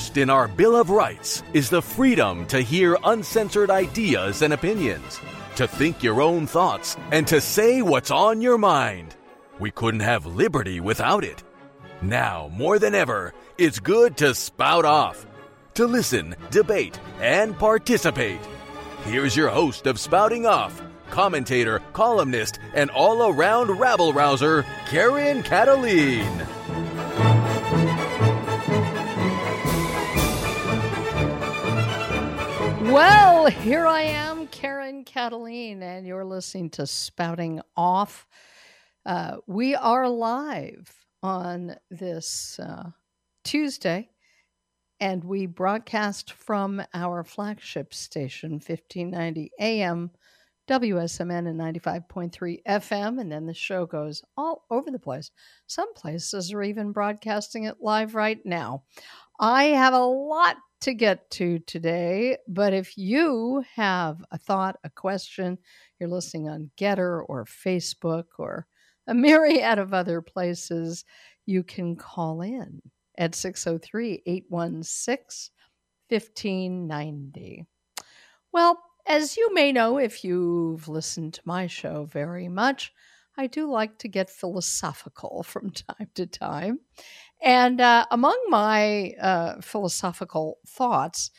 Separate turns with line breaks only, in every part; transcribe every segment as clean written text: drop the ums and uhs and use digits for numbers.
First in our Bill of Rights is the freedom to hear uncensored ideas and opinions, to think your own thoughts, and to say what's on your mind. We couldn't have liberty without it. Now, more than ever, it's good to spout off, to listen, debate, and participate. Here's your host of Spouting Off, commentator, columnist, and all-around rabble-rouser, Karen Kataline.
Well, here I am, Karen Kataline, and you're listening to Spouting Off. We are live on this Tuesday, and we broadcast from our flagship station, 1590 AM, WSMN and 95.3 FM, and then the show goes all over the place. Some places are even broadcasting it live right now. I have a lot to get to today, but if you have a thought, a question, you're listening on Getter or Facebook or a myriad of other places, you can call in at 603-816-1590. Well, as you may know, if you've listened to my show very much, I do like to get philosophical from time to time. And among my philosophical thoughts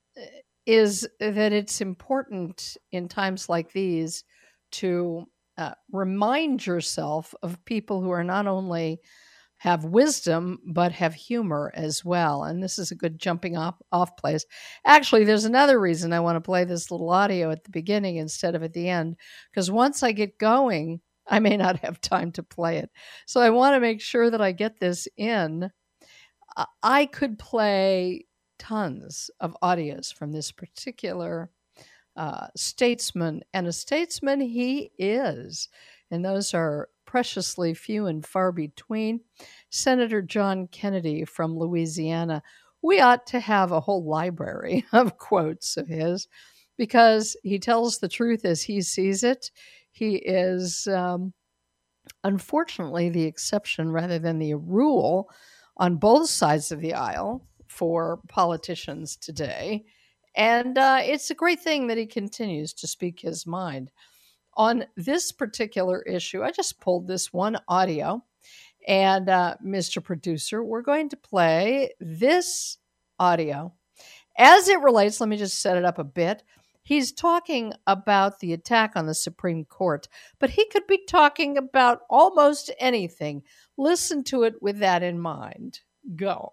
is that it's important in times like these to remind yourself of people who are not only have wisdom, but have humor as well. And this is a good jumping off place. Actually, there's another reason I want to play this little audio at the beginning instead of at the end, because once I get going, I may not have time to play it. So I want to make sure that I get this in. I could play tons of audios from this particular statesman, and a statesman he is. And those are preciously few and far between. Senator John Kennedy from Louisiana. We ought to have a whole library of quotes of his because he tells the truth as he sees it. He is, unfortunately, the exception rather than the rule on both sides of the aisle for politicians today. And it's a great thing that he continues to speak his mind. On this particular issue, I just pulled this one audio. And Mr. Producer, we're going to play this audio. As it relates, let me just set it up a bit. He's talking about the attack on the Supreme Court, but he could be talking about almost anything. Listen to it with that in mind. Go.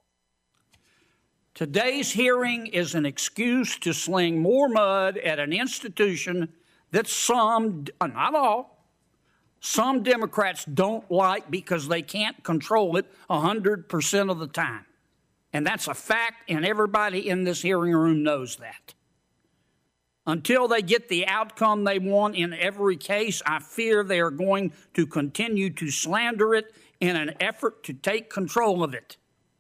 Today's hearing is an excuse to sling more mud at an institution that some, not all, some Democrats don't like because they can't control it 100% of the time. And that's a fact, and everybody in this hearing room knows that. Until they get the outcome they want in every case, I fear they are going to continue to slander it in an effort to take control of it.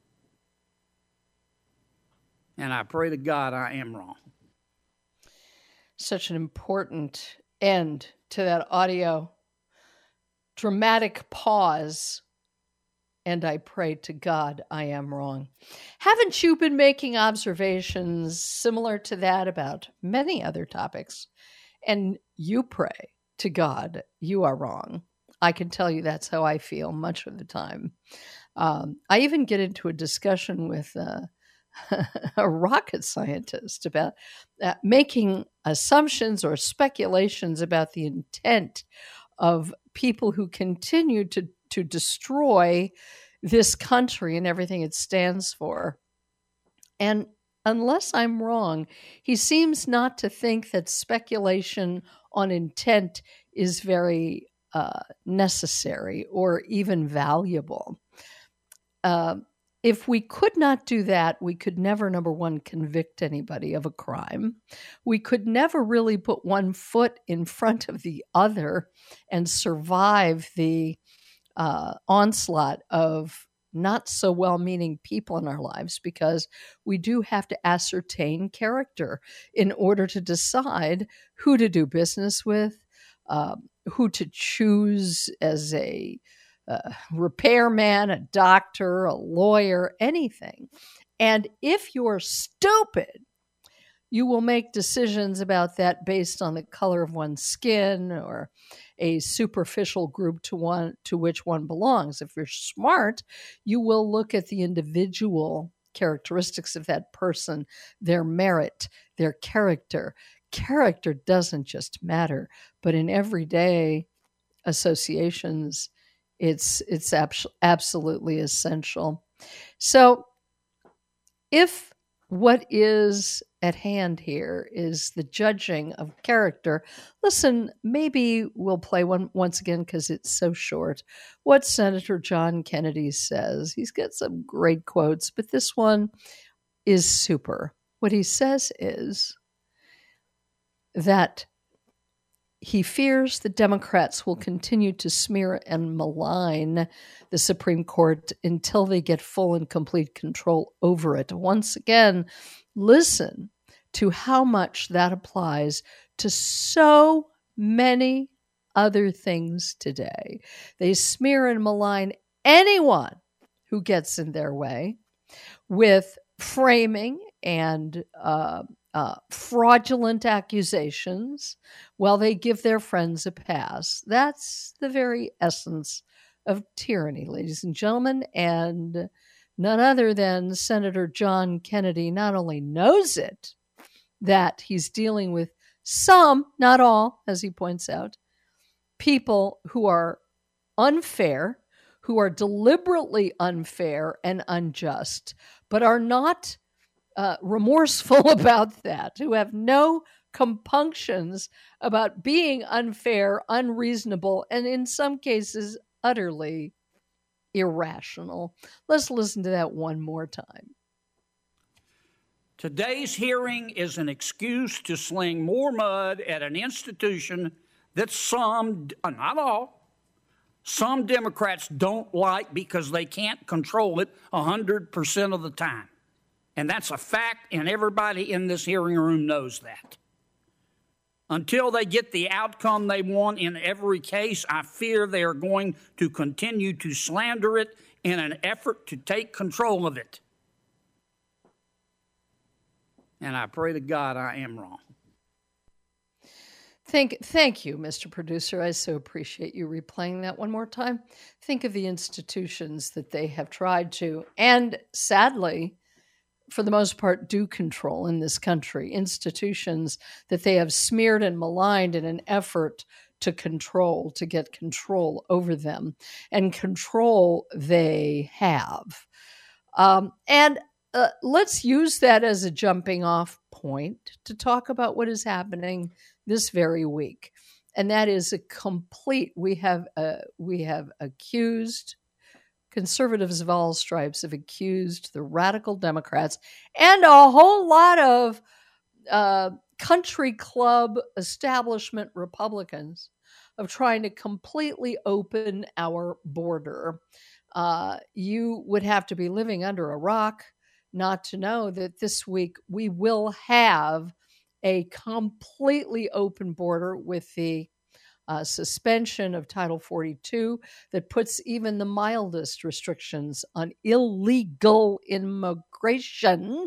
And I pray to God I am wrong.
Such an important end to that audio. Dramatic pause. And I pray to God I am wrong. Haven't you been making observations similar to that about many other topics? And you pray to God you are wrong. I can tell you that's how I feel much of the time. I even get into a discussion with a rocket scientist about making assumptions or speculations about the intent of people who continue to destroy this country and everything it stands for. And unless I'm wrong, he seems not to think that speculation on intent is very necessary or even valuable. If we could not do that, we could never, number one, convict anybody of a crime. We could never really put one foot in front of the other and survive the onslaught of not so well-meaning people in our lives, because we do have to ascertain character in order to decide who to do business with, who to choose as a repairman, a doctor, a lawyer, anything. And if you're stupid, you will make decisions about that based on the color of one's skin or a superficial group to which one belongs. If you're smart, you will look at the individual characteristics of that person, their merit, their character. Character doesn't just matter, but in everyday associations, it's absolutely essential. So if what is at hand here is the judging of character, listen, maybe we'll play one once again because it's so short. What Senator John Kennedy says. He's got some great quotes, but this one is super. What he says is that he fears the Democrats will continue to smear and malign the Supreme Court until they get full and complete control over it. Once again, listen to how much that applies to so many other things today. They smear and malign anyone who gets in their way with framing and fraudulent accusations while they give their friends a pass. That's the very essence of tyranny, ladies and gentlemen, and none other than Senator John Kennedy not only knows it, that he's dealing with some, not all, as he points out, people who are unfair, who are deliberately unfair and unjust, but are not remorseful about that, who have no compunctions about being unfair, unreasonable, and in some cases, utterly irrational. Let's listen to that one more time.
Today's hearing is an excuse to sling more mud at an institution that some, not all, some Democrats don't like because they can't control it 100% of the time. And that's a fact, and everybody in this hearing room knows that. Until they get the outcome they want in every case, I fear they are going to continue to slander it in an effort to take control of it. And I pray to God I am wrong.
Thank you, Mr. Producer. I so appreciate you replaying that one more time. Think of the institutions that they have tried to, and sadly, for the most part, do control in this country. Institutions that they have smeared and maligned in an effort to control, to get control over them. And control they have. Let's use that as a jumping off point to talk about what is happening this very week. And that is a complete, we have accused, conservatives of all stripes have accused the radical Democrats and a whole lot of country club establishment Republicans of trying to completely open our border. You would have to be living under a rock not to know that this week we will have a completely open border with the suspension of Title 42 that puts even the mildest restrictions on illegal immigration,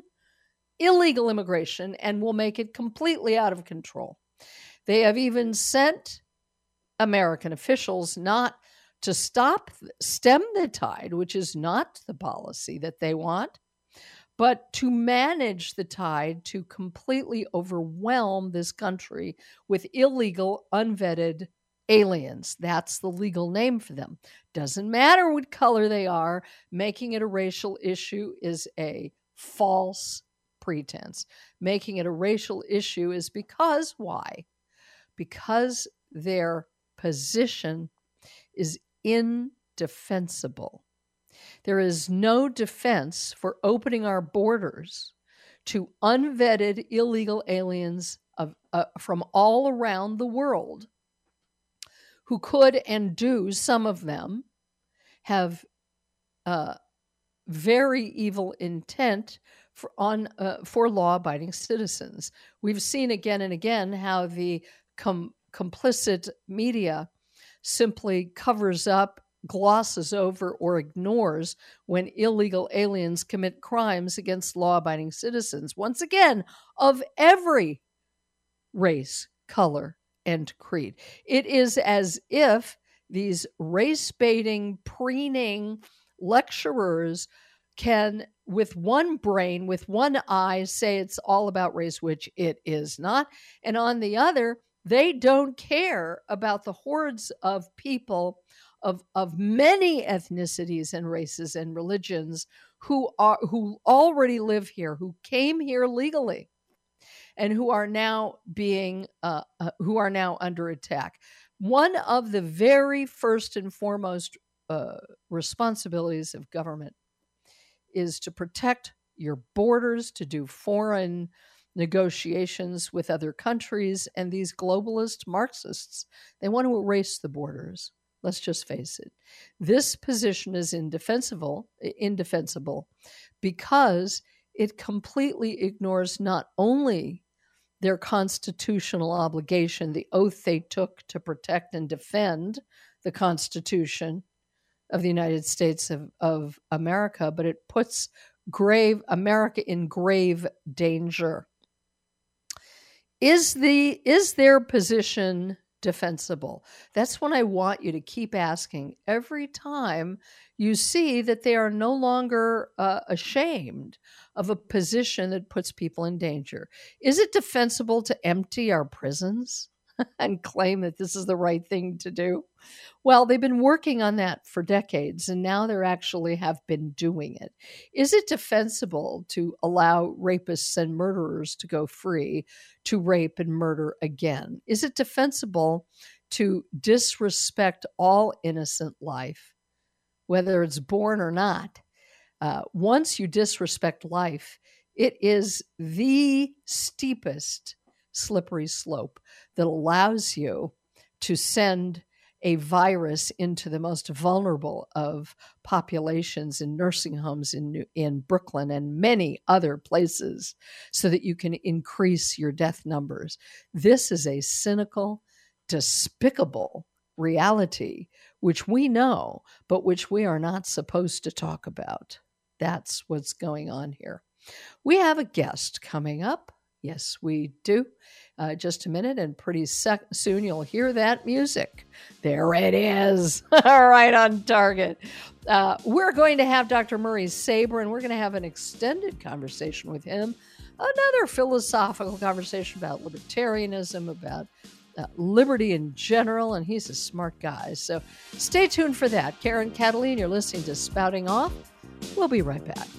and will make it completely out of control. They have even sent American officials not to stem the tide, which is not the policy that they want, but to manage the tide to completely overwhelm this country with illegal, unvetted aliens. That's the legal name for them. Doesn't matter what color they are. Making it a racial issue is a false pretense. Making it a racial issue is because why? Because their position is indefensible. There is no defense for opening our borders to unvetted illegal aliens from all around the world who could and do, some of them, have very evil intent for law-abiding citizens. We've seen again and again how the complicit media simply covers up glosses over or ignores when illegal aliens commit crimes against law-abiding citizens, once again, of every race, color, and creed. It is as if these race-baiting, preening lecturers can, with one brain, with one eye, say it's all about race, which it is not. And on the other, they don't care about the hordes of people of many ethnicities and races and religions who already live here, who came here legally, and who are now under attack. One of the very first and foremost responsibilities of government is to protect your borders, to do foreign negotiations with other countries. And these globalist Marxists, they want to erase the borders. Let's just face it. This position is indefensible because it completely ignores not only their constitutional obligation, the oath they took to protect and defend the Constitution of the United States of America, but it puts America in grave danger. Is their position defensible? That's what I want you to keep asking every time you see that they are no longer ashamed of a position that puts people in danger. Is it defensible to empty our prisons and claim that this is the right thing to do? Well, they've been working on that for decades, and now they actually have been doing it. Is it defensible to allow rapists and murderers to go free to rape and murder again? Is it defensible to disrespect all innocent life, whether it's born or not? Once you disrespect life, it is the steepest slippery slope that allows you to send a virus into the most vulnerable of populations in nursing homes in Brooklyn and many other places so that you can increase your death numbers. This is a cynical, despicable reality, which we know, but which we are not supposed to talk about. That's what's going on here. We have a guest coming up. Yes, we do. Just a minute, and pretty soon you'll hear that music. There it is. Right on target. We're going to have Dr. Murray Saber, and we're going to have an extended conversation with him, another philosophical conversation about libertarianism, about liberty in general, and he's a smart guy. So stay tuned for that. Karen Cataline, you're listening to Spouting Off. We'll be right back.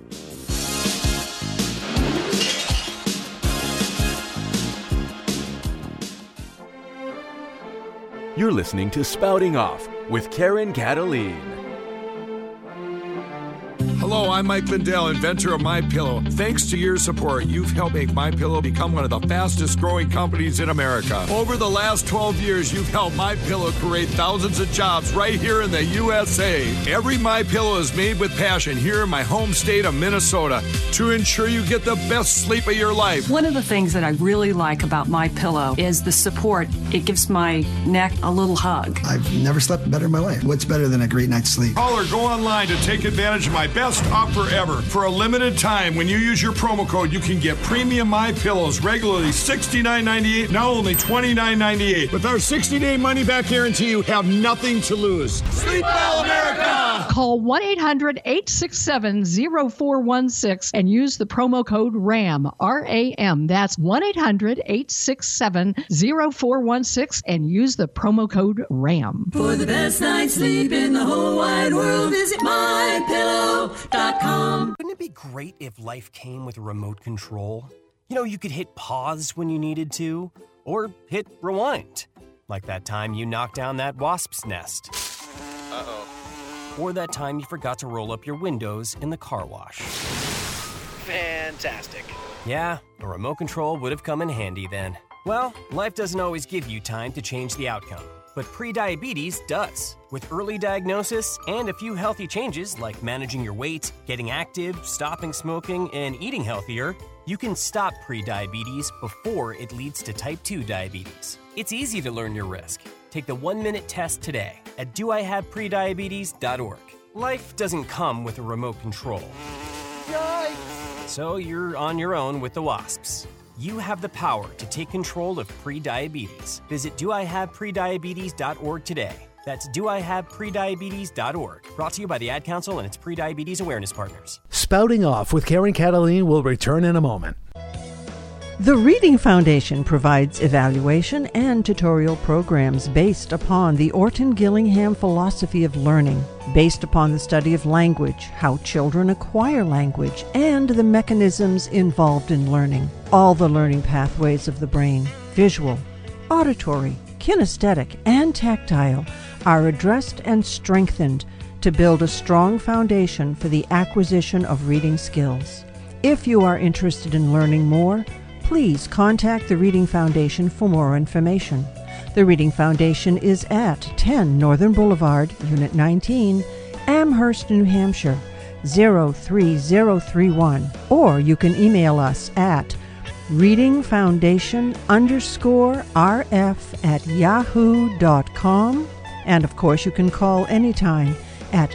You're listening to Spouting Off with Karen Cataline.
Hello, I'm Mike Lindell, inventor of MyPillow. Thanks to your support, you've helped make MyPillow become one of the fastest growing companies in America. Over the last 12 years, you've helped MyPillow create thousands of jobs right here in the USA. Every MyPillow is made with passion here in my home state of Minnesota to ensure you get the best sleep of your life.
One of the things that I really like about MyPillow is the support. It gives my neck a little hug.
I've never slept better in my life. What's better than a great night's sleep?
Call or go online to take advantage of my best offer ever. For a limited time, when you use your promo code, you can get premium MyPillows, regularly $69.98, now only $29.98. With our 60-day money-back guarantee, you have nothing to lose. Sleep well, America!
Call 1-800-867-0416 and use the promo code RAM, R-A-M. That's 1-800-867-0416 and use the promo code RAM.
For the best night's sleep in the whole wide world, visit MyPillow.com.
Wouldn't it be great if life came with a remote control? You know, you could hit pause when you needed to, or hit rewind. Like that time you knocked down that wasp's nest. Uh-oh. Or that time you forgot to roll up your windows in the car wash.
Fantastic.
Yeah, a remote control would have come in handy then. Well, life doesn't always give you time to change the outcome. But prediabetes does. With early diagnosis and a few healthy changes like managing your weight, getting active, stopping smoking, and eating healthier, you can stop prediabetes before it leads to type 2 diabetes. It's easy to learn your risk. Take the 1-minute test today at doihaveprediabetes.org. Life doesn't come with a remote control. Yikes! So you're on your own with the WASPs. You have the power to take control of prediabetes. Visit doihaveprediabetes.org today. That's doihaveprediabetes.org. Brought to you by the Ad Council and its Prediabetes Awareness Partners.
Spouting Off with Karen Cataline will return in a moment.
The Reading Foundation provides evaluation and tutorial programs based upon the Orton Gillingham philosophy of learning, based upon the study of language, how children acquire language, and the mechanisms involved in learning. All the learning pathways of the brain, visual, auditory, kinesthetic, and tactile, are addressed and strengthened to build a strong foundation for the acquisition of reading skills. If you are interested in learning more, please contact the Reading Foundation for more information. The Reading Foundation is at 10 Northern Boulevard, Unit 19, Amherst, New Hampshire, 03031. Or you can email us at readingfoundation_rf@yahoo.com. And of course, you can call anytime at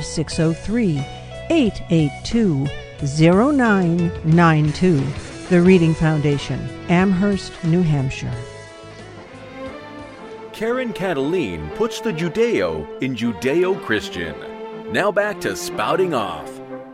603-882-0992. The Reading Foundation, Amherst, New Hampshire.
Karen Cataline puts the Judeo in Judeo-Christian. Now back to Spouting Off.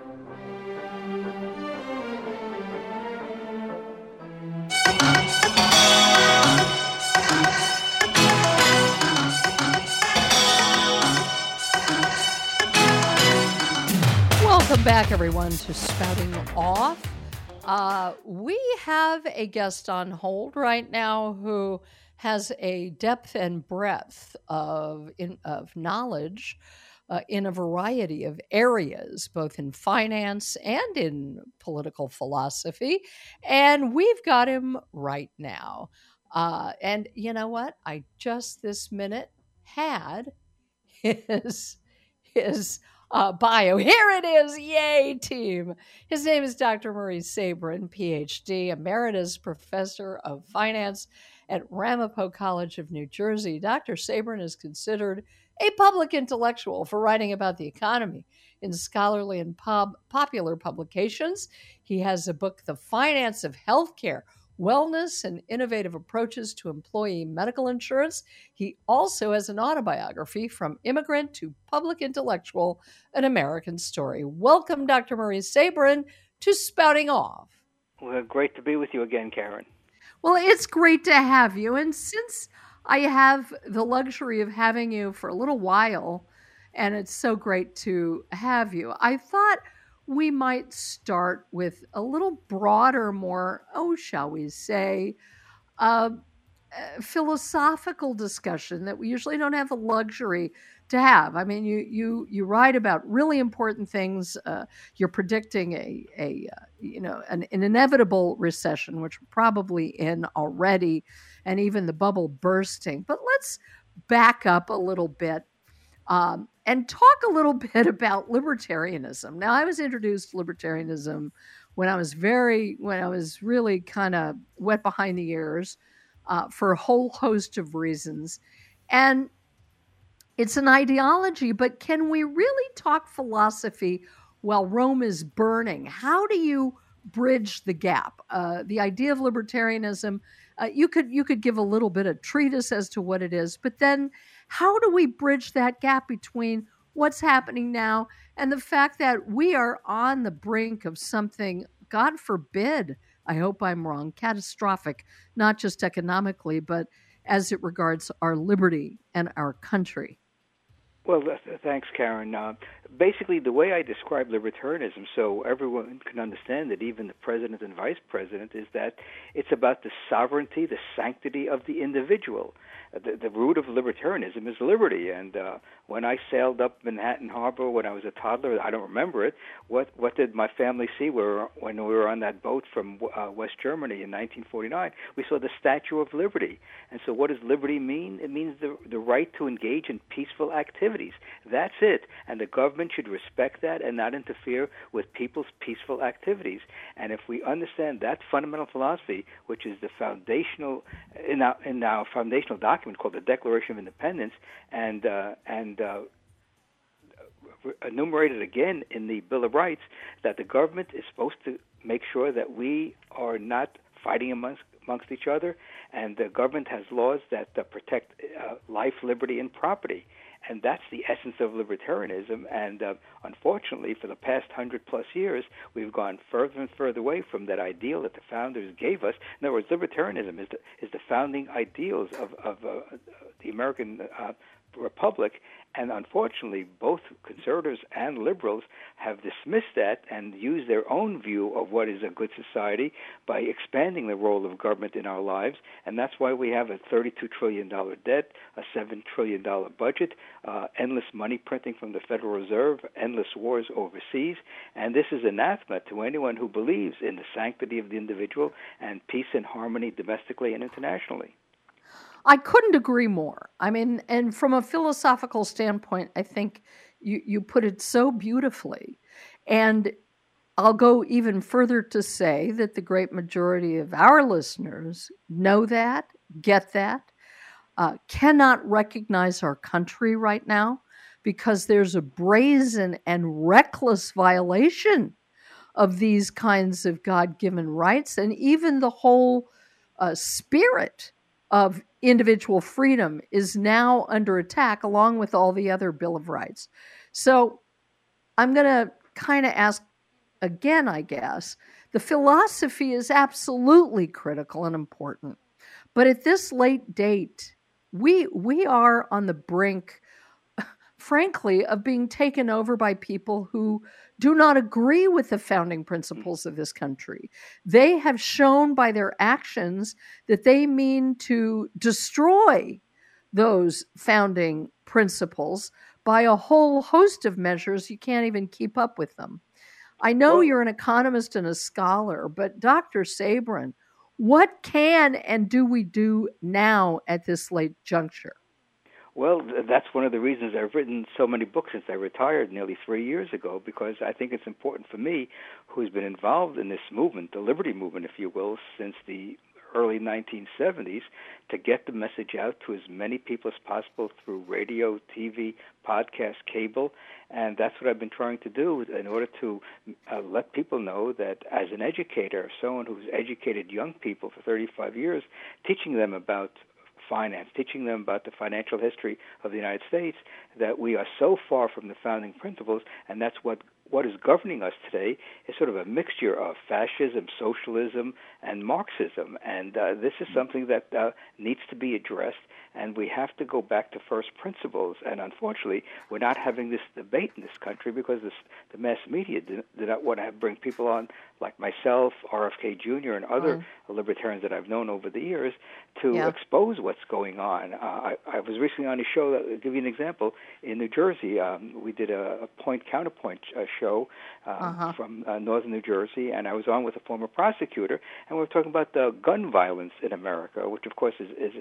Welcome back, everyone, to Spouting Off. We have a guest on hold right now who has a depth and breadth of knowledge in a variety of areas, both in finance and in political philosophy. And we've got him right now. And you know what? I just this minute had his bio. Here it is. Yay, team. His name is Dr. Maurice Sabrin, PhD, Emeritus Professor of Finance at Ramapo College of New Jersey. Dr. Sabrin is considered a public intellectual for writing about the economy in scholarly and popular publications. He has a book, The Finance of Healthcare, Wellness and Innovative Approaches to Employee Medical Insurance. He also has an autobiography, From Immigrant to Public Intellectual, An American Story. Welcome, Dr. Maurice Sabrin, to Spouting Off.
Well, great to be with you again, Karen.
Well, it's great to have you. And since I have the luxury of having you for a little while, and it's so great to have you, I thought we might start with a little broader, more, shall we say, philosophical discussion that we usually don't have the luxury to have. I mean, you write about really important things. You're predicting an inevitable recession, which we're probably in already, and even the bubble bursting. But let's back up a little bit. And talk a little bit about libertarianism. Now, I was introduced to libertarianism when I was really kind of wet behind the ears for a whole host of reasons. And it's an ideology, but can we really talk philosophy while Rome is burning? How do you bridge the gap? The idea of libertarianism, you could give a little bit of treatise as to what it is, but then how do we bridge that gap between what's happening now and the fact that we are on the brink of something, God forbid, I hope I'm wrong, catastrophic, not just economically, but as it regards our liberty and our country?
Well, thanks, Karen. Basically, the way I describe libertarianism, so everyone can understand it, even the president and vice president, is that it's about the sovereignty, the sanctity of the individual. The root of libertarianism is liberty. And when I sailed up Manhattan Harbor when I was a toddler, I don't remember it, what did my family see when we were on that boat from West Germany in 1949? We saw the Statue of Liberty. And so what does liberty mean? It means the right to engage in peaceful activity. activities. That's it. And the government should respect that and not interfere with people's peaceful activities. And if we understand that fundamental philosophy, which is the foundational in our foundational document called the Declaration of Independence, and enumerated again in the Bill of Rights, that the government is supposed to make sure that we are not fighting amongst each other, and the government has laws that protect life, liberty, and property. And that's the essence of libertarianism. And unfortunately, for the past 100+ years, we've gone further and further away from that ideal that the founders gave us. In other words, libertarianism is the founding ideals of the American republic. And unfortunately, both conservatives and liberals have dismissed that and used their own view of what is a good society by expanding the role of government in our lives. And that's why we have a $32 trillion debt, a $7 trillion budget, endless money printing from the Federal Reserve, endless wars overseas. And this is anathema to anyone who believes in the sanctity of the individual and peace and harmony domestically and internationally.
I couldn't agree more. I mean, and from a philosophical standpoint, I think you put it so beautifully. And I'll go even further to say that the great majority of our listeners know that, get that, cannot recognize our country right now because there's a brazen and reckless violation of these kinds of God-given rights and even the whole spirit of individual freedom is now under attack along with all the other Bill of Rights. So I'm going to kind of ask again, I guess, the philosophy is absolutely critical and important. But at this late date, we are on the brink, frankly, of being taken over by people who do not agree with the founding principles of this country. They have shown by their actions that they mean to destroy those founding principles by a whole host of measures. You can't even keep up with them. I know you're an economist and a scholar, but Dr. Sabrin, what can and do we do now at this late juncture?
Well, that's one of the reasons I've written so many books since I retired nearly 3 years ago, because I think it's important for me, who's been involved in this movement, the liberty movement, if you will, since the early 1970s, to get the message out to as many people as possible through radio, TV, podcast, cable. And that's what I've been trying to do in order to let people know that as an educator, someone who's educated young people for 35 years, teaching them about finance, teaching them about the financial history of the United States, that we are so far from the founding principles, and that's what is governing us today is sort of a mixture of fascism, socialism, and Marxism. And this is something that needs to be addressed, and we have to go back to first principles. And unfortunately, we're not having this debate in this country because the mass media did not want to bring people on like myself, RFK Jr., and other libertarians that I've known over the years to expose what's going on. I was recently on a show, I'll give you an example, in New Jersey. We did a point-counterpoint show from northern New Jersey, and I was on with a former prosecutor, and we were talking about the gun violence in America, which, of course, is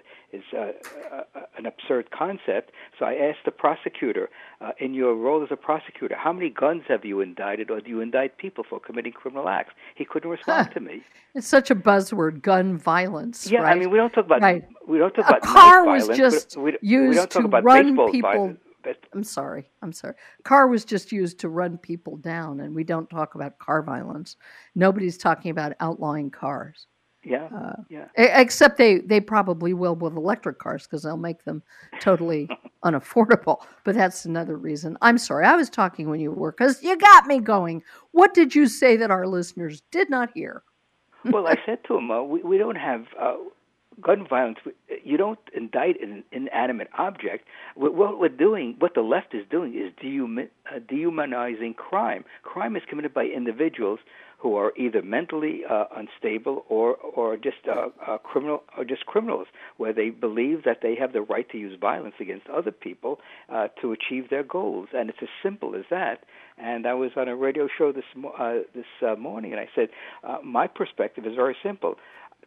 an absurd concept. So I asked the prosecutor, in your role as a prosecutor, how many guns have you indicted, or do you indict people for committing criminal acts? He couldn't respond to me.
It's such a buzzword, gun violence.
Yeah,
right?
I mean, we don't talk about
a car was
violence,
just used to run people.
Violence.
I'm sorry. Car was just used to run people down, and we don't talk about car violence. Nobody's talking about outlawing cars.
Yeah.
Except they probably will with electric cars because they'll make them totally unaffordable. But that's another reason. I'm sorry. I was talking when you were, because you got me going. What did you say that our listeners did not hear?
Well, I said to him, we don't have gun violence. You don't indict an inanimate object. What we're doing, what the left is doing, is dehumanizing crime. Crime is committed by individuals who are either mentally unstable or just criminal, or just criminals, where they believe that they have the right to use violence against other people to achieve their goals, and it's as simple as that. And I was on a radio show this morning, and I said, my perspective is very simple.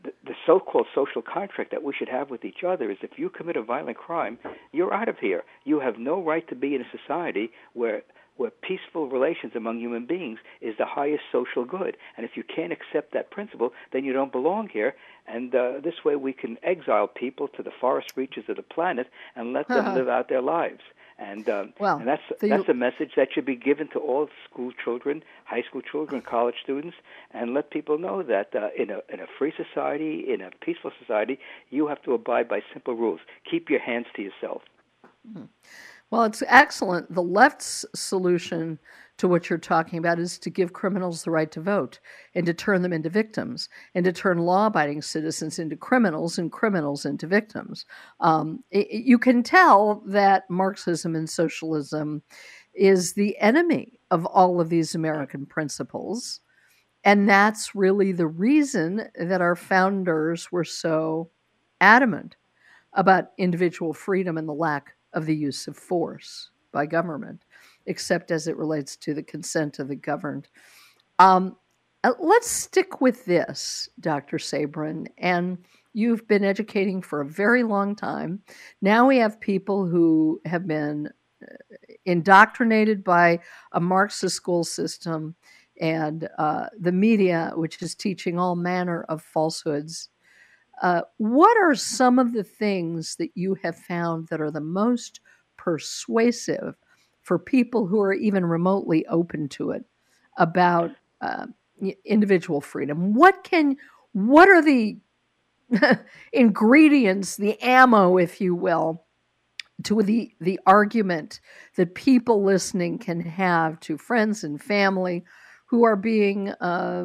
the so-called social contract that we should have with each other is if you commit a violent crime, you're out of here. You have no right to be in a society where peaceful relations among human beings is the highest social good. And if you can't accept that principle, then you don't belong here. And this way we can exile people to the forest reaches of the planet and let them live out their lives. And that's a message that should be given to all school children, high school children, college students, and let people know that in a free society, in a peaceful society, you have to abide by simple rules. Keep your hands to yourself.
Mm-hmm. Well, it's excellent. The left's solution to what you're talking about is to give criminals the right to vote and to turn them into victims and to turn law-abiding citizens into criminals and criminals into victims. You can tell that Marxism and socialism is the enemy of all of these American principles. And that's really the reason that our founders were so adamant about individual freedom and the lack of the use of force by government, except as it relates to the consent of the governed. Let's stick with this, Dr. Sabrin, and you've been educating for a very long time. Now we have people who have been indoctrinated by a Marxist school system and the media, which is teaching all manner of falsehoods. What are some of the things that you have found that are the most persuasive for people who are even remotely open to it about individual freedom? What are the ingredients, the ammo, if you will, to the argument that people listening can have to friends and family who are being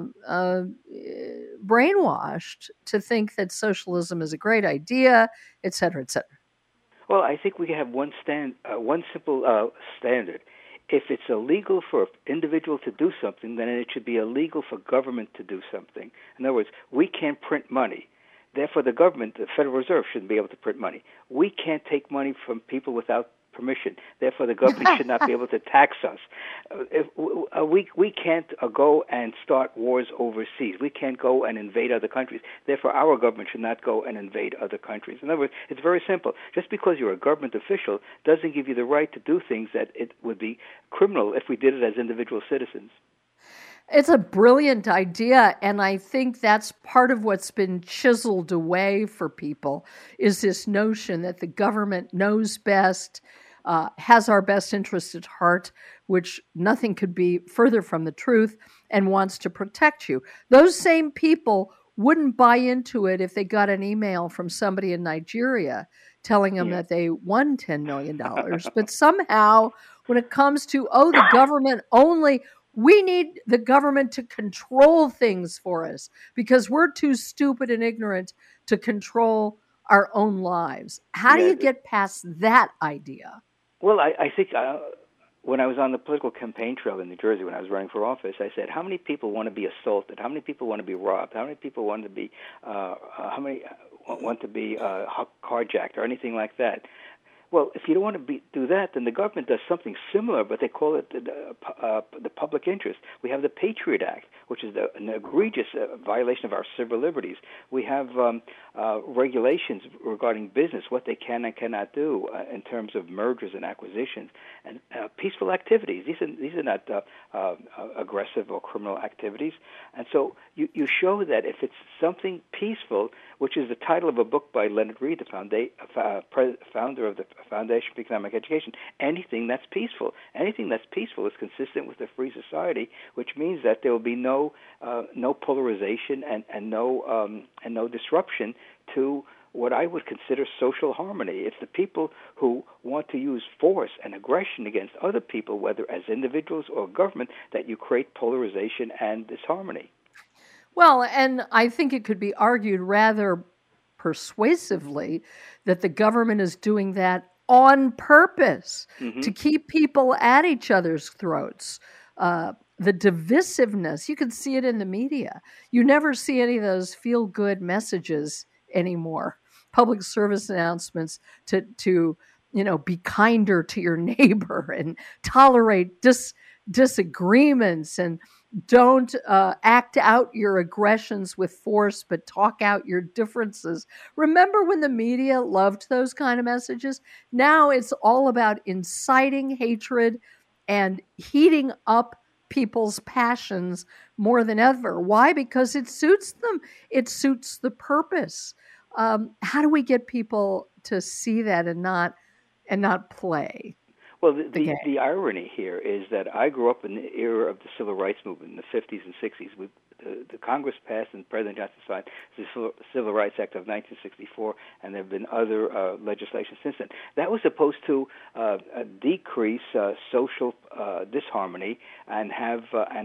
brainwashed to think that socialism is a great idea, et cetera, et cetera?
Well, I think we have one simple standard. If it's illegal for an individual to do something, then it should be illegal for government to do something. In other words, we can't print money. Therefore, the government, the Federal Reserve, shouldn't be able to print money. We can't take money from people without permission. Therefore, the government should not be able to tax us. We can't go and start wars overseas. We can't go and invade other countries. Therefore, our government should not go and invade other countries. In other words, it's very simple. Just because you're a government official doesn't give you the right to do things that it would be criminal if we did it as individual citizens.
It's a brilliant idea, and I think that's part of what's been chiseled away for people is this notion that the government knows best, has our best interest at heart, which nothing could be further from the truth, and wants to protect you. Those same people wouldn't buy into it if they got an email from somebody in Nigeria telling them that they won $10 million. But somehow, when it comes to, the government only, we need the government to control things for us because we're too stupid and ignorant to control our own lives. How do you get past that idea?
Well, I think when I was on the political campaign trail in New Jersey when I was running for office, I said, how many people want to be assaulted? How many people want to be robbed? How many people want to be carjacked or anything like that? Well, if you don't want to do that, then the government does something similar, but they call it the public interest. We have the Patriot Act, which is an egregious violation of our civil liberties. We have regulations regarding business, what they can and cannot do in terms of mergers and acquisitions, and peaceful activities. These are not aggressive or criminal activities. And so you show that if it's something peaceful, which is the title of a book by Leonard Read, the founder of the Foundation for Economic Education, anything that's peaceful is consistent with a free society, which means that there will be no polarization and no disruption to what I would consider social harmony. It's the people who want to use force and aggression against other people, whether as individuals or government, that you create polarization and disharmony.
Well, and I think it could be argued rather persuasively that the government is doing that on purpose to keep people at each other's throats. The divisiveness, you can see it in the media. You never see any of those feel-good messages anymore. Public service announcements to be kinder to your neighbor and tolerate disagreements and don't act out your aggressions with force, but talk out your differences. Remember when the media loved those kind of messages? Now it's all about inciting hatred and heating up people's passions more than ever. Why? Because it suits them. It suits the purpose. How do we get people to see that and not play?
Well, the irony here is that I grew up in the era of the Civil Rights Movement in the 50s and 60s. The Congress passed and President Johnson signed the Civil Rights Act of 1964, and there have been other legislation since then. That was supposed to decrease social disharmony and have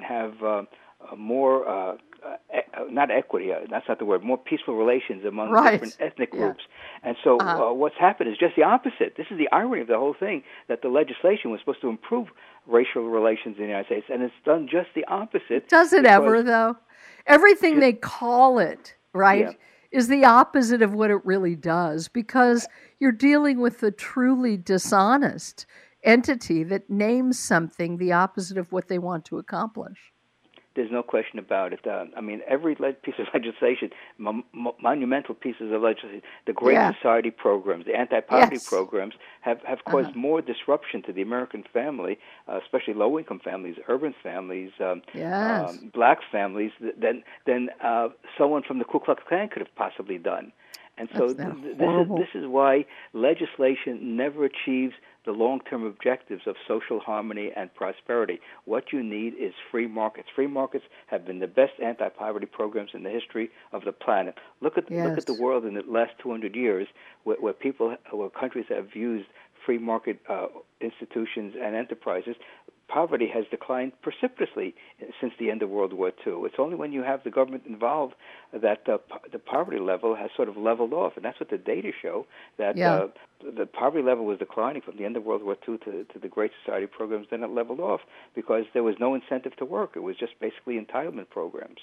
more not equity, that's not the word, more peaceful relations among different ethnic groups. And so what's happened is just the opposite. This is the irony of the whole thing, that the legislation was supposed to improve racial relations in the United States, and it's done just the opposite.
Does it ever, though? Everything they call it, is the opposite of what it really does, because you're dealing with a truly dishonest entity that names something the opposite of what they want to accomplish.
There's no question about it. Every piece of legislation, monumental pieces of legislation, the Great Society programs, the anti-poverty programs have caused more disruption to the American family, especially low-income families, urban families, black families, than someone from the Ku Klux Klan could have possibly done. And so this is why legislation never achieves the long-term objectives of social harmony and prosperity. What you need is free markets. Free markets have been the best anti-poverty programs in the history of the planet. Look at the world in the last 200 years, where countries have used free market institutions and enterprises. Poverty has declined precipitously since the end of World War II. It's only when you have the government involved that the poverty level has sort of leveled off, and that's what the data show, that the poverty level was declining from the end of World War II to the Great Society programs. Then it leveled off because there was no incentive to work. It was just basically entitlement programs.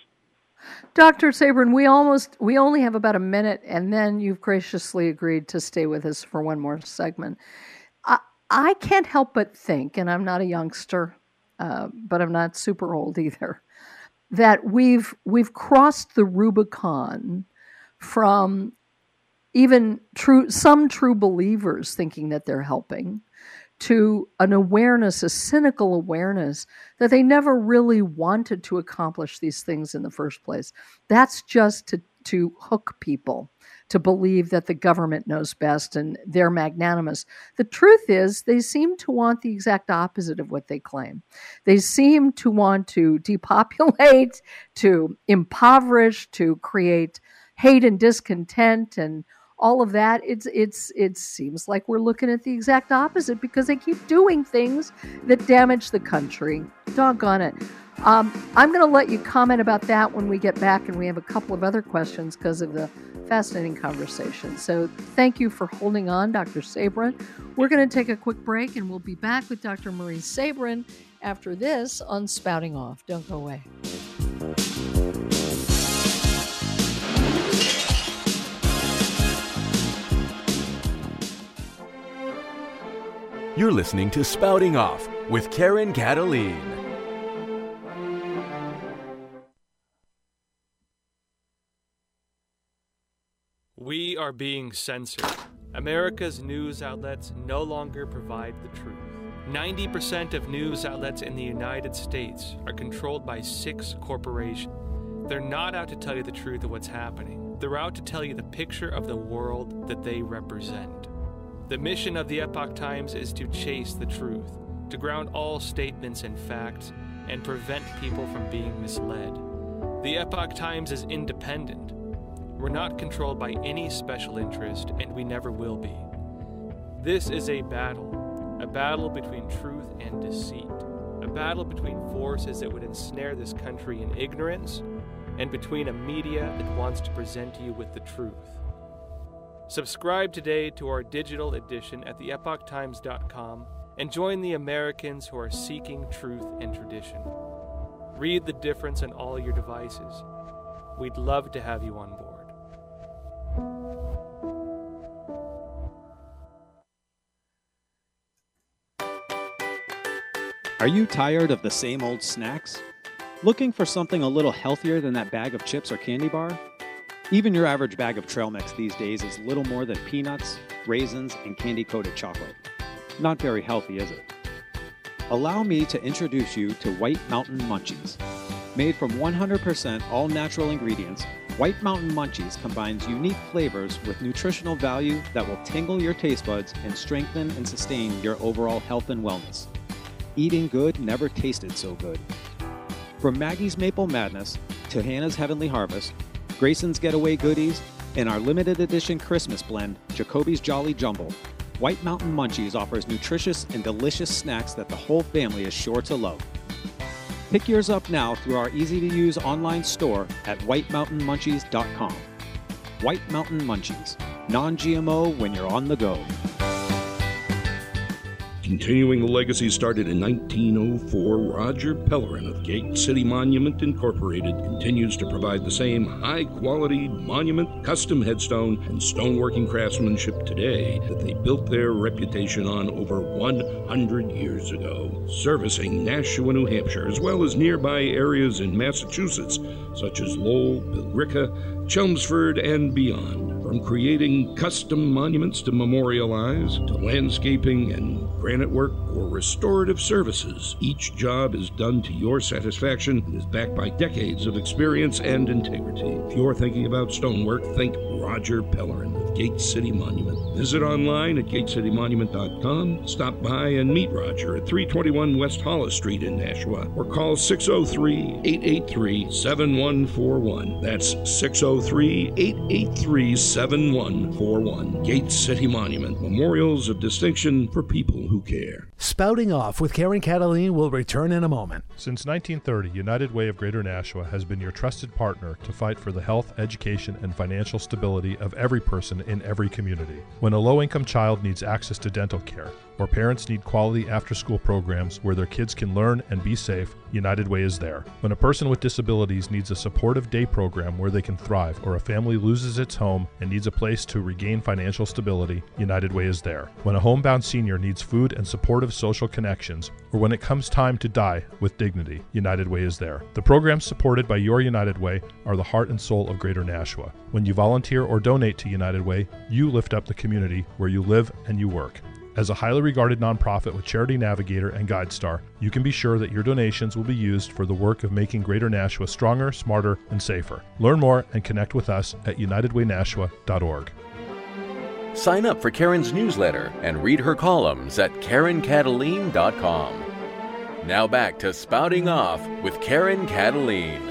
Dr. Sabrin, we only have about a minute, and then you've graciously agreed to stay with us for one more segment. I can't help but think, and I'm not a youngster, but I'm not super old either, that we've crossed the Rubicon from even some true believers thinking that they're helping to an awareness, a cynical awareness that they never really wanted to accomplish these things in the first place. That's just to hook people to believe that the government knows best and they're magnanimous. The truth is, they seem to want the exact opposite of what they claim. They seem to want to depopulate, to impoverish, to create hate and discontent and all of that. It seems like we're looking at the exact opposite because they keep doing things that damage the country. Doggone it. I'm going to let you comment about that when we get back, and we have a couple of other questions because of the fascinating conversation. So thank you for holding on, Dr. Sabrin. We're going to take a quick break, and we'll be back with Dr. Maurice Sabrin after this on Spouting Off. Don't go away.
You're listening to Spouting Off with Karen Kataline.
We are being censored. America's news outlets no longer provide the truth. 90% of news outlets in the United States are controlled by 6 corporations. They're not out to tell you the truth of what's happening. They're out to tell you the picture of the world that they represent. The mission of the Epoch Times is to chase the truth, to ground all statements in facts, and prevent people from being misled. The Epoch Times is independent. We're not controlled by any special interest, and we never will be. This is a battle between truth and deceit, a battle between forces that would ensnare this country in ignorance, and between a media that wants to present you with the truth. Subscribe today to our digital edition at theepochtimes.com and join the Americans who are seeking truth and tradition. Read the difference on all your devices. We'd love to have you on board.
Are you tired of the same old snacks? Looking for something a little healthier than that bag of chips or candy bar? Even your average bag of trail mix these days is little more than peanuts, raisins, and candy-coated chocolate. Not very healthy, is it? Allow me to introduce you to White Mountain Munchies. Made from 100% all-natural ingredients, White Mountain Munchies combines unique flavors with nutritional value that will tingle your taste buds and strengthen and sustain your overall health and wellness. Eating good never tasted so good. From Maggie's Maple Madness to Hannah's Heavenly Harvest, Grayson's Getaway Goodies, and our limited edition Christmas blend, Jacoby's Jolly Jumble, White Mountain Munchies offers nutritious and delicious snacks that the whole family is sure to love. Pick yours up now through our easy-to-use online store at whitemountainmunchies.com. White Mountain Munchies, non-GMO when you're on the go.
Continuing the legacy started in 1904, Roger Pellerin of Gate City Monument Incorporated continues to provide the same high-quality monument, custom headstone, and stoneworking craftsmanship today that they built their reputation on over 100 years ago, servicing Nashua, New Hampshire, as well as nearby areas in Massachusetts, such as Lowell, Billerica, Chelmsford, and beyond. From creating custom monuments to memorialize, to landscaping and granite work or restorative services, each job is done to your satisfaction and is backed by decades of experience and integrity. If you're thinking about stonework, think Roger Pellerin of Gate City Monument. Visit online at gatecitymonument.com, stop by and meet Roger at 321 West Hollis Street in Nashua, or call 603-883-7141. That's 603-883-7141. Gate City Monument, memorials of distinction for people who care.
Spouting Off with Karen Cataline will return in a moment.
Since 1930, United Way of Greater Nashua has been your trusted partner to fight for the health, education, and financial stability of every person in every community. When a low-income child needs access to dental care, or parents need quality after-school programs where their kids can learn and be safe, United Way is there. When a person with disabilities needs a supportive day program where they can thrive, or a family loses its home and needs a place to regain financial stability, United Way is there. When a homebound senior needs food and supportive social connections, or when it comes time to die with dignity, United Way is there. The programs supported by your United Way are the heart and soul of Greater Nashua. When you volunteer or donate to United Way, you lift up the community where you live and you work. As a highly regarded nonprofit with Charity Navigator and GuideStar, you can be sure that your donations will be used for the work of making Greater Nashua stronger, smarter, and safer. Learn more and connect with us at unitedwaynashua.org.
Sign up for Karen's newsletter and read her columns at KarenCataline.com. Now back to Spouting Off with Karen Cataline.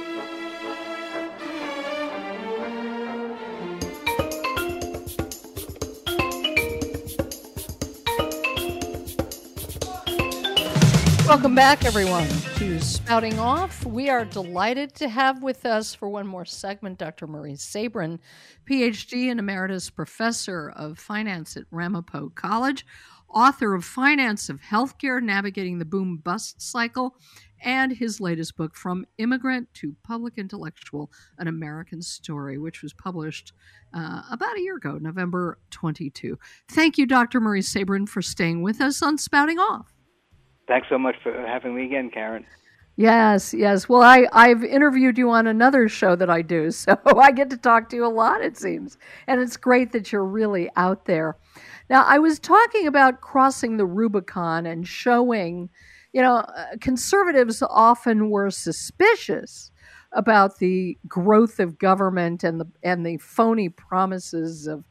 Welcome back, everyone, to Spouting Off. We are delighted to have with us for one more segment Dr. Maurice Sabrin, PhD and Emeritus Professor of Finance at Ramapo College, author of Finance of Healthcare, Navigating the Boom-Bust Cycle, and his latest book, From Immigrant to Public Intellectual, An American Story, which was published about a year ago, November 22. Thank you, Dr. Maurice Sabrin, for staying with us on Spouting Off.
Thanks so much for having me again, Karen.
Yes. Well, I've interviewed you on another show that I do, so I get to talk to you a lot, it seems. And it's great that you're really out there. Now, I was talking about crossing the Rubicon and showing, conservatives often were suspicious about the growth of government and the phony promises of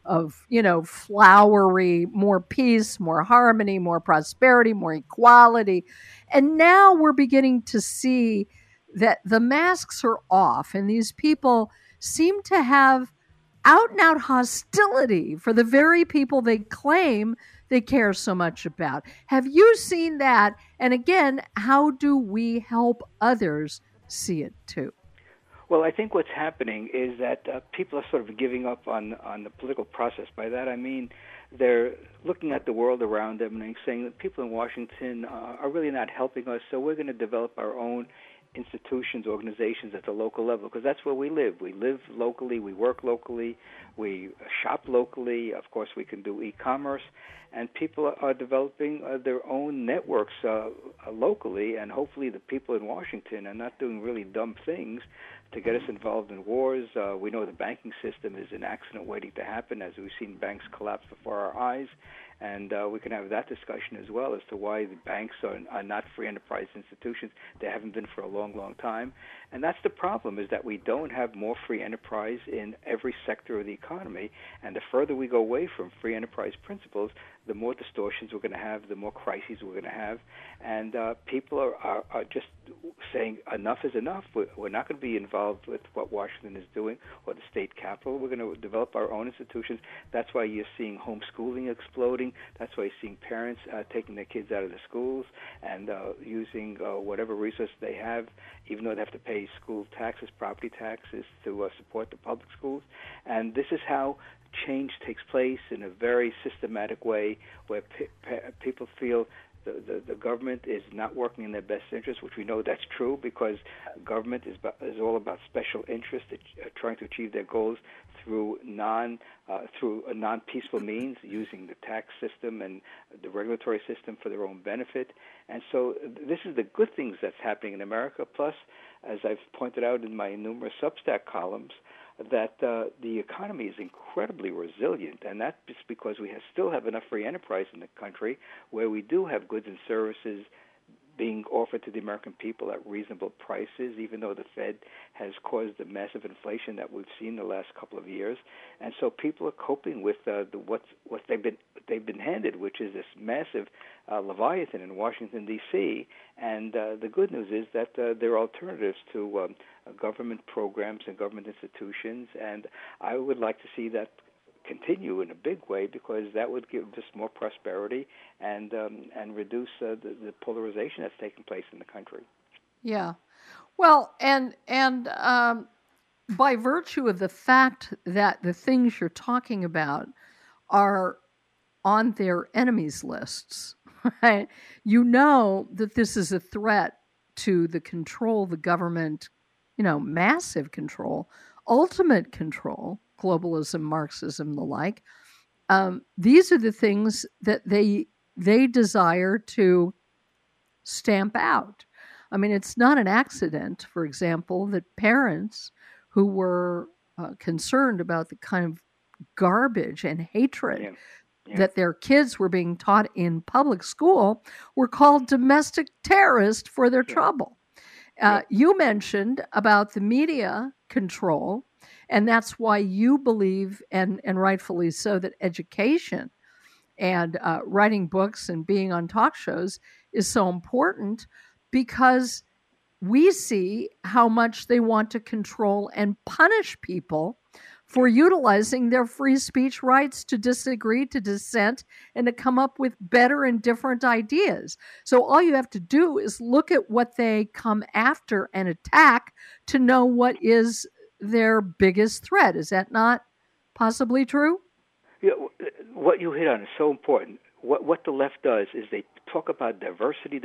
flowery, more peace, more harmony, more prosperity, more equality. And now we're beginning to see that the masks are off and these people seem to have out-and-out hostility for the very people they claim they care so much about. Have you seen that? And again, how do we help others see it too?
Well, I think what's happening is that people are sort of giving up on the political process. By that I mean they're looking at the world around them and saying that people in Washington are really not helping us, so we're going to develop our own institutions, organizations at the local level, because that's where we live. We live locally, we work locally, we shop locally. Of course, we can do e-commerce, and people are developing their own networks locally, and hopefully the people in Washington are not doing really dumb things to get us involved in wars. We know the banking system is an accident waiting to happen, as we've seen banks collapse before our eyes. And we can have that discussion as well as to why the banks are not free enterprise institutions. They haven't been for a long, long time. And that's the problem, is that we don't have more free enterprise in every sector of the economy. And the further we go away from free enterprise principles, the more distortions we're going to have, the more crises we're going to have. And people are just saying enough is enough. We're not going to be involved with what Washington is doing or the state capitol. We're going to develop our own institutions. That's why you're seeing homeschooling exploding. That's why you're seeing parents taking their kids out of the schools and using whatever resources they have, even though they have to pay school taxes, property taxes, to support the public schools. And this is how change takes place in a very systematic way, where people feel the government is not working in their best interest, which we know that's true, because government is all about special interests, trying to achieve their goals through non-peaceful means, using the tax system and the regulatory system for their own benefit. And so this is the good things that's happening in America. Plus, as I've pointed out in my numerous Substack columns, that the economy is incredibly resilient, and that's because we still have enough free enterprise in the country where we do have goods and services being offered to the American people at reasonable prices, even though the Fed has caused the massive inflation that we've seen the last couple of years. And so people are coping with what they've been handed, which is this massive Leviathan in Washington, D.C. And the good news is that there are alternatives to government programs and government institutions, and I would like to see that continue in a big way, because that would give us more prosperity and reduce the polarization that's taking place in the country.
Yeah, well, and by virtue of the fact that the things you're talking about are on their enemies lists, right? You know that this is a threat to the control the government, massive control, ultimate control, globalism, Marxism, the like. These are the things that they desire to stamp out. I mean, it's not an accident, for example, that parents who were concerned about the kind of garbage and hatred that their kids were being taught in public school were called domestic terrorists for their trouble. You mentioned about the media control, and that's why you believe, and rightfully so, that education and writing books and being on talk shows is so important, because we see how much they want to control and punish people for utilizing their free speech rights to disagree, to dissent, and to come up with better and different ideas. So all you have to do is look at what they come after and attack to know what is their biggest threat. Is that not possibly true?
Yeah, what you hit on is so important. What the left does is they talk about diversity,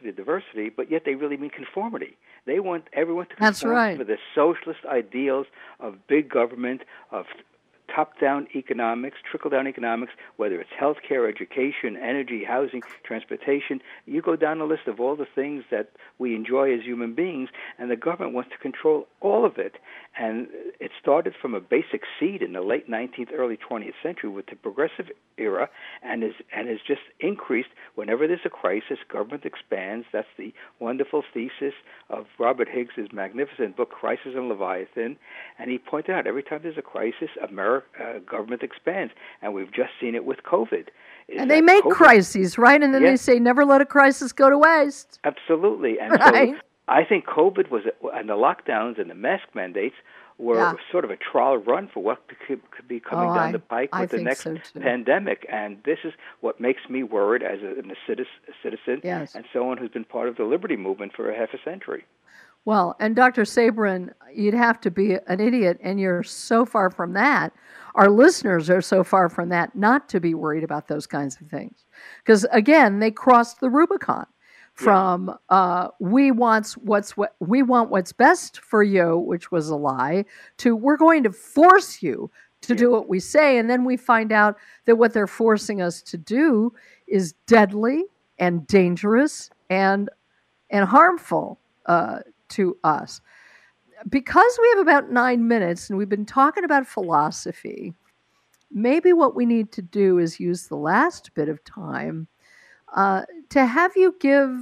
but yet they really mean conformity. They want everyone to conform to the socialist ideals of big government, of top-down economics, trickle-down economics, whether it's healthcare, education, energy, housing, transportation. You go down the list of all the things that we enjoy as human beings, and the government wants to control all of it. And it started from a basic seed in the late 19th, early 20th century with the progressive era, and has just increased. Whenever there's a crisis, government expands. That's the wonderful thesis of Robert Higgs' magnificent book, Crisis and Leviathan. And he pointed out every time there's a crisis, government expands. And we've just seen it with COVID.
And they make crises, right? And then they say, never let a crisis go to waste.
Absolutely. And so I think COVID and the lockdowns and the mask mandates were sort of a trial run for what could be coming down the pike with the next pandemic. And this is what makes me worried as a citizen and someone who's been part of the liberty movement for a half a century.
Well, and Dr. Sabrin, you'd have to be an idiot, and you're so far from that. Our listeners are so far from that not to be worried about those kinds of things. Because, again, they crossed the Rubicon. from we want what's best for you, which was a lie, to we're going to force you to do what we say. And then we find out that what they're forcing us to do is deadly and dangerous and harmful to us. Because we have about 9 minutes and we've been talking about philosophy, maybe what we need to do is use the last bit of time to have you give.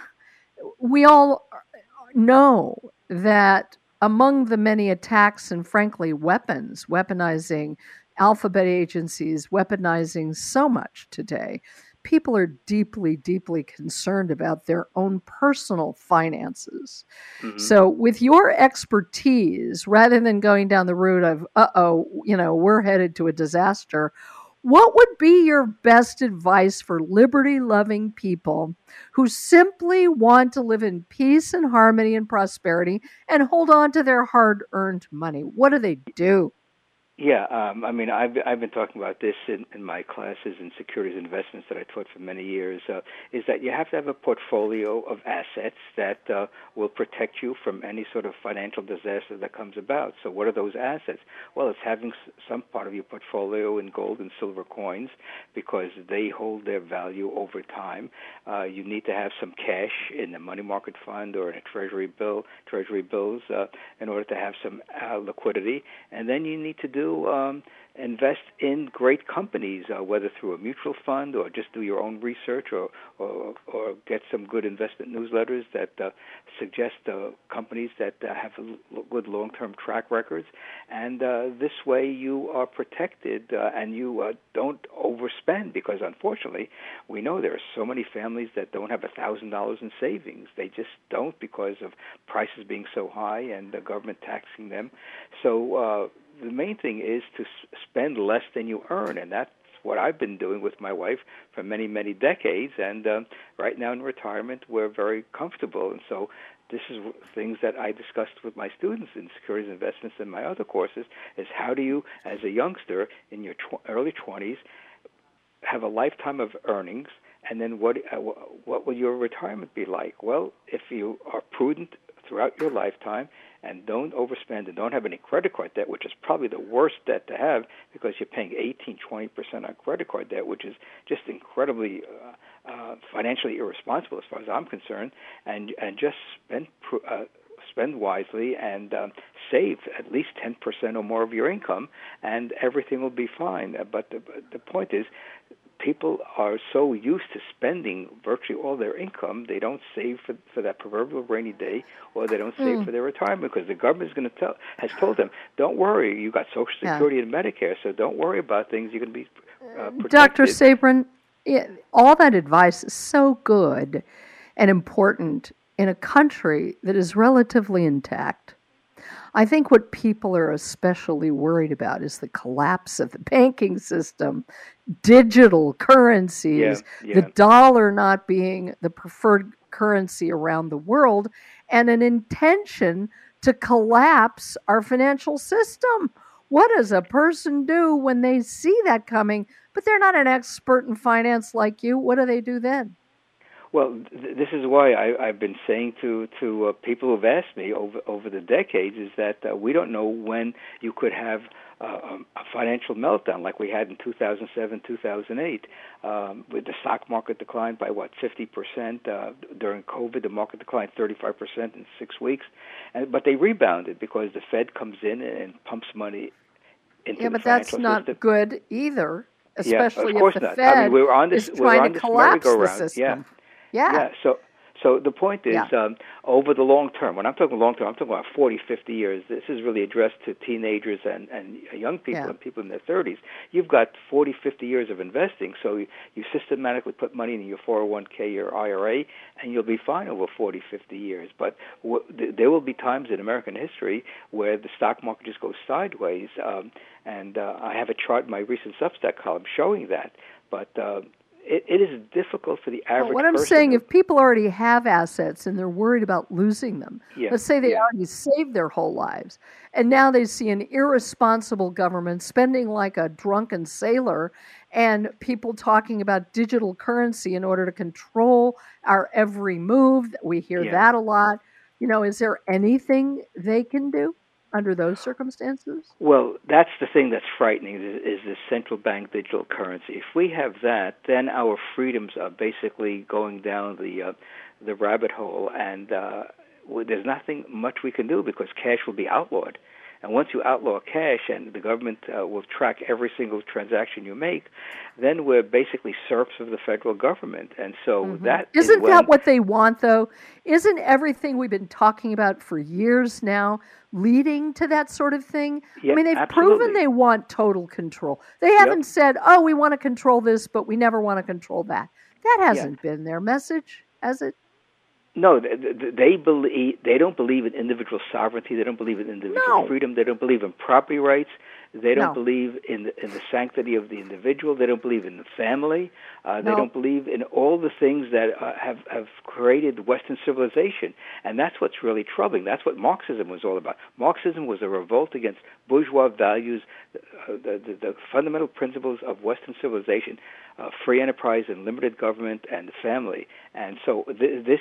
We all know that among the many attacks and, frankly, weaponizing alphabet agencies, weaponizing so much today, people are deeply, deeply concerned about their own personal finances. Mm-hmm. So with your expertise, rather than going down the route of, we're headed to a disaster, what would be your best advice for liberty-loving people who simply want to live in peace and harmony and prosperity and hold on to their hard-earned money? What do they do?
Yeah, I've been talking about this in my classes in securities investments that I taught for many years, is that you have to have a portfolio of assets that will protect you from any sort of financial disaster that comes about. So what are those assets? Well, it's having some part of your portfolio in gold and silver coins because they hold their value over time. You need to have some cash in a money market fund or in a treasury bills, in order to have some liquidity. And then you need to invest in great companies, whether through a mutual fund or just do your own research or get some good investment newsletters that suggest companies that have good long-term track records. And this way you are protected and you don't overspend, because unfortunately we know there are so many families that don't have $1,000 in savings. They just don't, because of prices being so high and the government taxing them. So the main thing is to spend less than you earn, and that's what I've been doing with my wife for many, many decades. And right now in retirement, we're very comfortable. And so this is things that I discussed with my students in securities investments and my other courses, is how do you, as a youngster in your early 20s, have a lifetime of earnings, and then what will your retirement be like? Well, if you are prudent throughout your lifetime and don't overspend and don't have any credit card debt, which is probably the worst debt to have, because you're paying 18-20% on credit card debt, which is just incredibly financially irresponsible as far as I'm concerned, and just spend wisely and save at least 10% or more of your income, and everything will be fine. But the point is, people are so used to spending virtually all their income, they don't save for that proverbial rainy day, or they don't save for their retirement, because the government has told them, don't worry, you got Social Security and Medicare, so don't worry about things. You can be protected.
Dr. Sabrin, all that advice is so good and important in a country that is relatively intact. I think what people are especially worried about is the collapse of the banking system, digital currencies, the dollar not being the preferred currency around the world, and an intention to collapse our financial system. What does a person do when they see that coming, but they're not an expert in finance like you? What do they do then?
Well, this is why I've been saying to people who've asked me over the decades, is that we don't know when you could have a financial meltdown like we had in 2007, 2008. With the stock market declined by, 50%. During COVID, the market declined 35% in 6 weeks. But they rebounded because the Fed comes in and pumps money into the financial system.
Yeah, but that's not good either, especially if the
not.
Fed is trying to collapse the system.
Yeah. So the point is, over the long term, when I'm talking long term, I'm talking about 40, 50 years. This is really addressed to teenagers and young people and people in their 30s. You've got 40, 50 years of investing, so you systematically put money in your 401k, your IRA, and you'll be fine over 40, 50 years. But there will be times in American history where the stock market just goes sideways, and I have a chart in my recent Substack column showing that. But it is difficult for the average person.
What I'm saying, if people already have assets and they're worried about losing them, let's say they already saved their whole lives, and now they see an irresponsible government spending like a drunken sailor, and people talking about digital currency in order to control our every move. We hear that a lot. Is there anything they can do under those circumstances?
Well, that's the thing that's frightening is the central bank digital currency. If we have that, then our freedoms are basically going down the rabbit hole, and there's nothing much we can do because cash will be outlawed. And once you outlaw cash and the government will track every single transaction you make, then we're basically serfs of the federal government. And so
Isn't that what they want, though? Isn't everything we've been talking about for years now leading to that sort of thing?
Yeah,
I mean, they've
absolutely.
proven they want total control. They haven't said, we want to control this, but we never want to control that. That hasn't been their message, has it?
No, they don't believe in individual sovereignty. They don't believe in individual freedom. They don't believe in property rights. They don't believe in the sanctity of the individual. They don't believe in the family. They don't believe in all the things that have created Western civilization. And that's what's really troubling. That's what Marxism was all about. Marxism was a revolt against bourgeois values, the fundamental principles of Western civilization, free enterprise and limited government and the family. And so this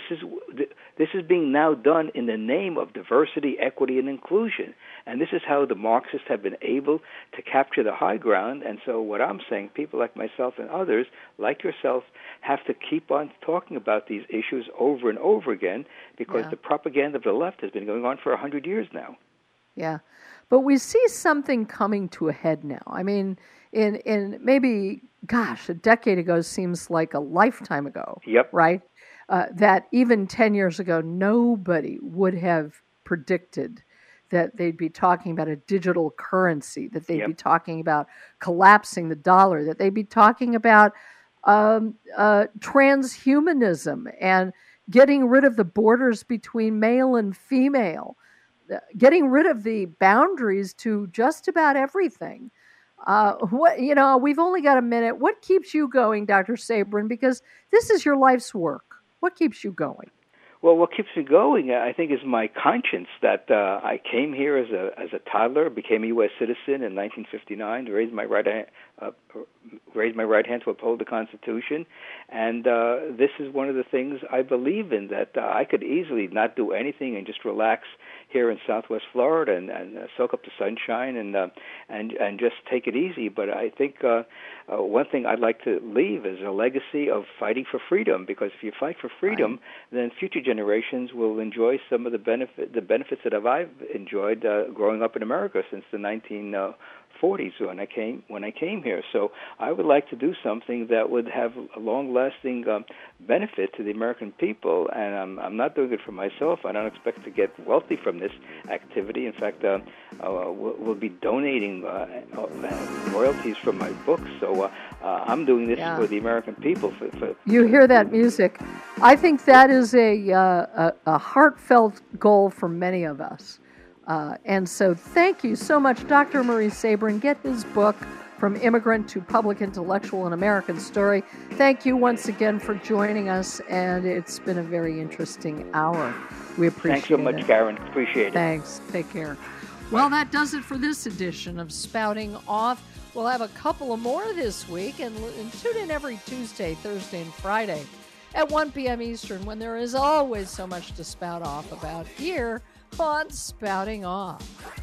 is being now done in the name of diversity, equity, and inclusion. And this is how the Marxists have been able to capture the high ground. And so what I'm saying, people like myself and others, like yourself, have to keep on talking about these issues over and over again because the propaganda of the left has been going on for 100 years now.
Yeah. But we see something coming to a head now. I mean, in maybe, a decade ago seems like a lifetime ago.
Yep.
Right? That even 10 years ago, nobody would have predicted that they'd be talking about a digital currency, that they'd be talking about collapsing the dollar, that they'd be talking about transhumanism and getting rid of the borders between male and female, getting rid of the boundaries to just about everything. We've only got a minute. What keeps you going, Dr. Sabrin? Because this is your life's work. What keeps you going?
Well, what keeps me going, I think, is my conscience that I came here as a toddler, became a U.S. citizen in 1959, raised my right hand to uphold the Constitution, and this is one of the things I believe in, that I could easily not do anything and just relax here in Southwest Florida and soak up the sunshine and just take it easy. But I think one thing I'd like to leave is a legacy of fighting for freedom, because if you fight for freedom, then future generations will enjoy some of the benefits that I've enjoyed growing up in America since the 1940s when I came here. So I would like to do something that would have a long-lasting benefit to the American people, and I'm not doing it for myself. I don't expect to get wealthy from this activity. In fact, we'll be donating royalties from my books. So I'm doing this for the American people.
You hear that music? I think that is a heartfelt goal for many of us. And so thank you so much, Dr. Maurice Sabrin. Get his book, From Immigrant to Public Intellectual, An American Story. Thank you once again for joining us, and it's been a very interesting hour. We appreciate it.
Thanks so much, Karen. Appreciate it.
Thanks. Take care. Well, that does it for this edition of Spouting Off. We'll have a couple of more this week, and tune in every Tuesday, Thursday, and Friday at 1 p.m. Eastern, when there is always so much to spout off about here on Spouting Off.